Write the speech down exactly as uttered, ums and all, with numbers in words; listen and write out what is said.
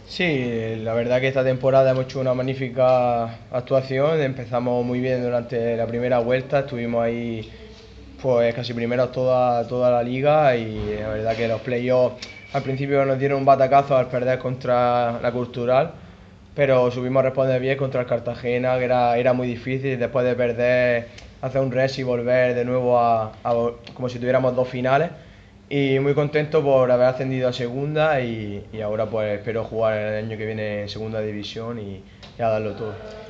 Sí, la verdad que esta temporada hemos hecho una magnífica actuación. Empezamos muy bien durante la primera vuelta, estuvimos ahí pues casi primeros toda, toda la liga y la verdad que los playoffs al principio nos dieron un batacazo al perder contra la Cultural, pero supimos responder bien contra el Cartagena, que era, era muy difícil después de perder, hacer un res y volver de nuevo a, a como si tuviéramos dos finales. Y muy contento por haber ascendido a segunda y, y ahora pues espero jugar el año que viene en segunda división y, y a darlo todo.